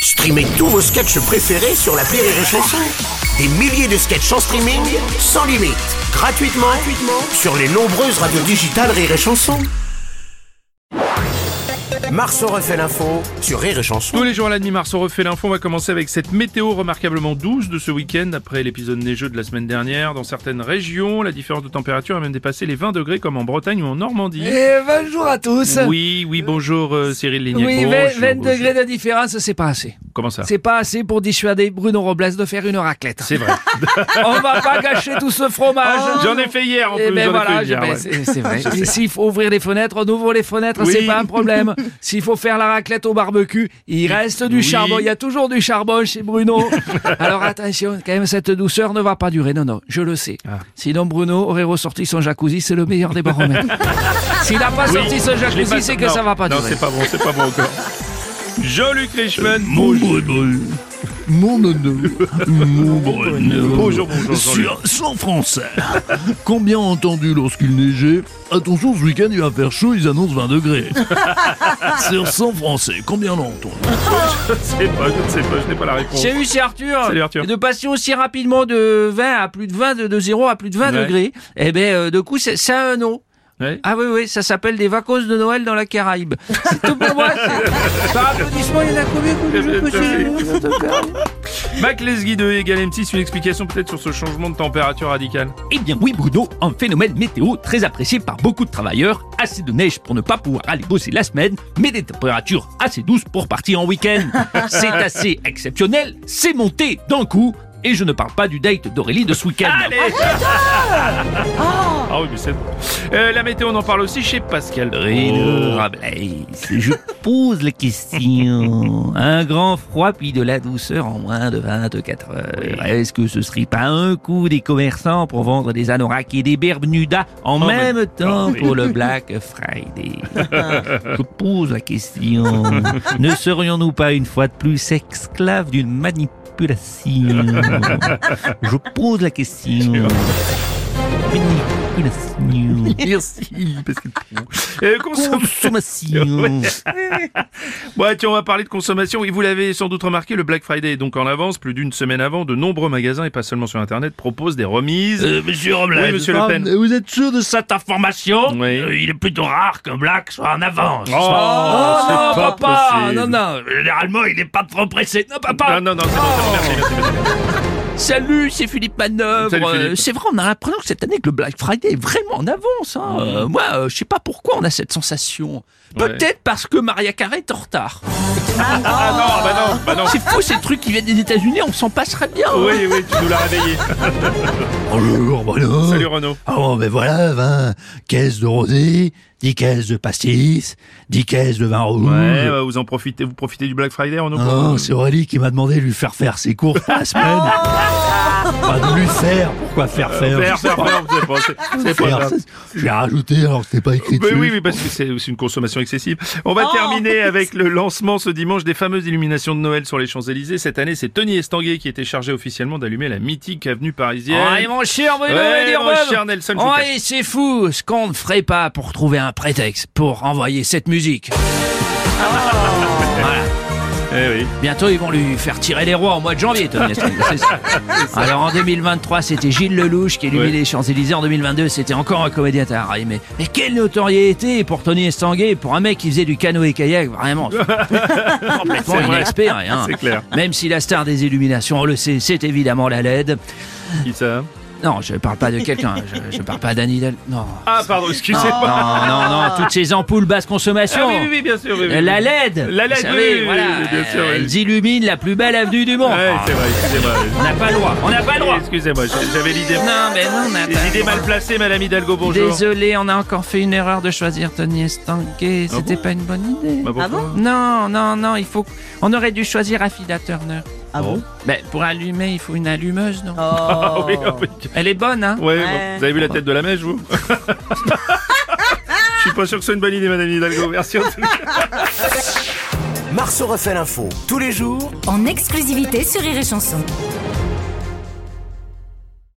Streamez tous vos sketchs préférés sur l'appli Rire et Chanson. Des milliers de sketchs en streaming, sans limite, gratuitement sur les nombreuses radios digitales Rire et Chanson. Marceau refait l'info sur Rire et Chanson. Tous les jours à la demi, Marceau refait l'info. On va commencer avec cette météo remarquablement douce de ce week-end après l'épisode neigeux de la semaine dernière. Dans certaines régions, la différence de température a même dépassé les 20 degrés comme en Bretagne ou en Normandie. Et bonjour à tous. Oui, bonjour Cyril Lignac. Oui, Bonjour, 20 bonjour. degrés de différence, c'est pas assez. Comment ça? C'est pas assez pour dissuader Bruno Robles de faire une raclette. C'est vrai. On va pas gâcher tout ce fromage. J'en ai fait hier en Et plus. ben j'en ai voilà, fait hier, ouais. c'est vrai. Et s'il faut ouvrir les fenêtres, on ouvre les fenêtres, Oui. c'est pas un problème. S'il faut faire la raclette au barbecue, il reste du Oui. charbon. Il y a toujours du charbon chez Bruno. Alors attention, quand même, cette douceur ne va pas durer. Non, je le sais. Sinon, Bruno aurait ressorti son jacuzzi, c'est le meilleur des baromètres. S'il n'a pas sorti son Je l'ai pas- jacuzzi, c'est que non, ça va pas Non, durer. c'est pas bon encore. Jean-Luc Reichmann. Mon Bruno, Bonjour Jean-Luc. Sur 100 Français. Combien ont entendu lorsqu'il neigeait? Attention, ce week-end il va faire chaud, ils annoncent 20 degrés. Sur 100 Français, combien l'ont entendu? Je ne sais pas, je n'ai pas la réponse. Salut, c'est Arthur. Salut, Arthur. De passer aussi rapidement de 20 à plus de 20, de 0 à plus de 20 Ouais. degrés, eh ben, de coup, c'est un nom. Ouais. Ah oui, ça s'appelle des vacances de Noël dans la Caraïbe. C'est tout pour moi. Par applaudissement, il y en a combien? Mac Lesguy de Egal M6, une explication peut-être sur ce changement de température radical. Eh bien oui Bruno, un phénomène météo très apprécié par beaucoup de travailleurs, assez de neige pour ne pas pouvoir aller bosser la semaine, mais des températures assez douces pour partir en week-end. C'est assez exceptionnel, c'est monté d'un coup, et je ne parle pas du date d'Aurélie de ce week-end. Allez Ah oui, mais c'est bon. La météo, on en parle aussi chez Pascal. Bruno Robles, je pose la question. Un grand froid puis de la douceur en moins de 24 heures. Est-ce que ce serait pas un coup des commerçants pour vendre des anoraks et des bermudas en même temps pour le Black Friday? Je pose la question. Ne serions-nous pas une fois de plus esclaves d'une manipulation? Je pose la question. Manipulation. Merci, Pascal. Consommation. Bon, tiens, on va parler de consommation. Et vous l'avez sans doute remarqué, le Black Friday est donc en avance. Plus d'une semaine avant, de nombreux magasins, et pas seulement sur Internet, proposent des remises. Monsieur Robles. Oui, monsieur Le Pen. Vous êtes sûr de ça? Cette information, Oui. il est plutôt rare qu'un Black soit en avance. Oh c'est non, pas papa, possible. non. Généralement, il n'est pas trop pressé. Non, papa. Non, c'est bon, c'est bon, merci. Salut, c'est Philippe Manœuvre. Salut, Philippe. C'est vrai, on a l'impression que cette année que le Black Friday est vraiment en avance. Hein. Moi, je sais pas pourquoi on a cette sensation. Peut-être parce que Maria Carey est en retard. Bah non. C'est fou, ces trucs qui viennent des États-Unis, on s'en passerait bien. Hein. Oui, tu nous l'as réveillé. Bonjour Bruno. Salut Renaud. Oh ben voilà, 20 caisses de rosé, 10 caisses de pastis, 10 caisses de vin rouge. Ouais, vous profitez du Black Friday, Renaud? Non, c'est Aurélie qui m'a demandé de lui faire ses courses pour la semaine. Pas de lui faire, pourquoi faire Faire, c'est pas grave. J'ai rajouté alors que c'était pas écrit dessus. Oui, parce que c'est une consommation excessive. On va terminer avec le lancement ce dimanche des fameuses illuminations de Noël sur les Champs-Élysées. Cette année, c'est Tony Estanguet qui était chargé officiellement d'allumer la mythique avenue parisienne. Oh, et mon cher Bruno, Ouais, dire mon cher Nelson Oh, Foucault. et c'est fou ce qu'on ne ferait pas pour trouver un prétexte pour envoyer cette musique. Voilà. Eh oui. Bientôt, ils vont lui faire tirer les rois au mois de janvier, Tony Estanguet, c'est ça. Alors, en 2023, c'était Gilles Lelouch qui illuminait les Champs-Élysées. En 2022, c'était encore un comédien taré. Mais quelle notoriété pour Tony Estanguet, pour un mec qui faisait du canoë-kayak, vraiment. Complètement C'est vrai. inexpert. Hein. C'est clair. Même si la star des illuminations, on le sait, c'est évidemment la LED. Qui ça? Non, je parle pas de quelqu'un. Je parle pas d'Anne Hidalgo. Non. Ah, pardon, excusez-moi. Non, toutes ces ampoules basse consommation. Ah oui, bien sûr. Oui. La LED. La LED, vous savez, oui, voilà. bien sûr, oui. Elles illuminent la plus belle avenue du monde. Ouais, c'est vrai, excusez-moi. On n'a pas le droit. On n'a pas le droit. Excusez-moi, j'avais l'idée. Non, mais non, on n'a Les pas le idées droit. mal placées, Madame Hidalgo, bonjour. Désolé, on a encore fait une erreur de choisir Tony Estanguet. C'était pas une bonne idée. Bah, pourquoi? Non, il faut. On aurait dû choisir Affida Turner. Ah bon? Ben, pour allumer, il faut une allumeuse, non? Ah oui. Elle est bonne, hein? Ouais, bon. Vous avez vu la tête de la mèche, vous? Je suis pas sûr que ce soit une bonne idée, Madame Hidalgo. Merci en tout cas. Marceau refait l'info tous les jours En exclusivité sur Rire et Chanson.